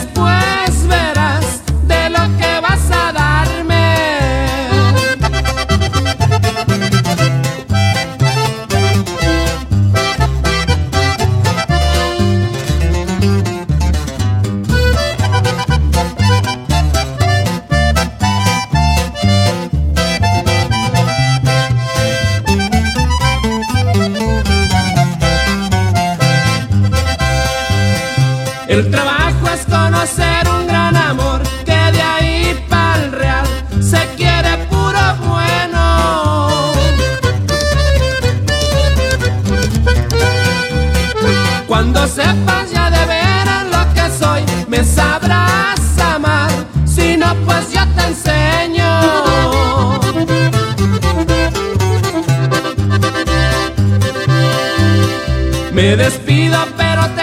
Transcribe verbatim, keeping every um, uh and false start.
después verás de lo que vas a darme. El trabajo es conocer un gran amor, que de ahí pa'l real se quiere puro bueno. Cuando sepas ya de veras lo que soy, me sabrás amar, si no pues yo te enseño. Me despido pero te